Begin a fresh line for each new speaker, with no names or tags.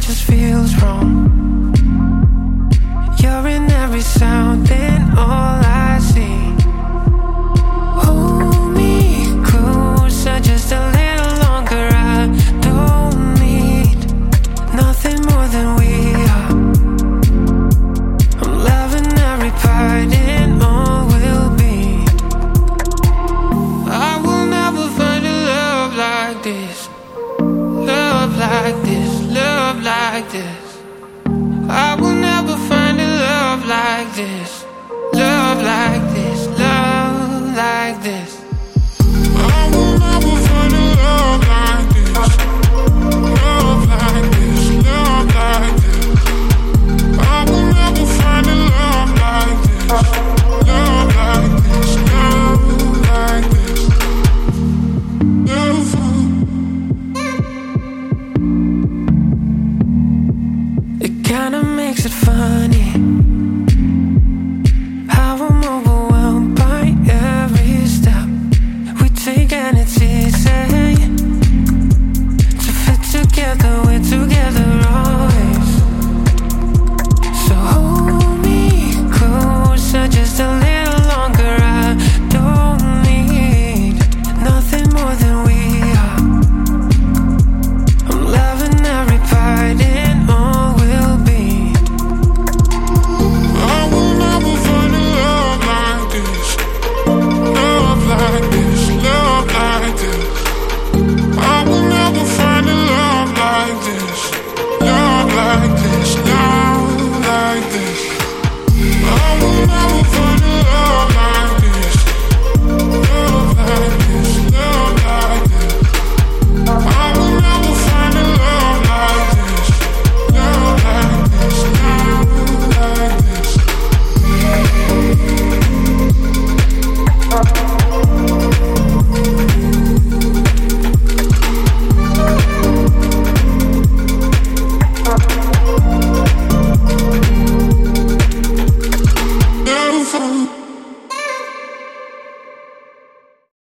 just feels wrong. You're in every sound and all I see. Hold me closer, just a little longer. I don't need nothing more than we are. I'm loving every part and all will be. I will never find a love like this. Love like this, love like this. I will never find a love like this. Love like this, love like this. I will never find a love like this. Love like this, love like this. I will never find a love like this. Love like this, love like this. Love. It kinda makes it funny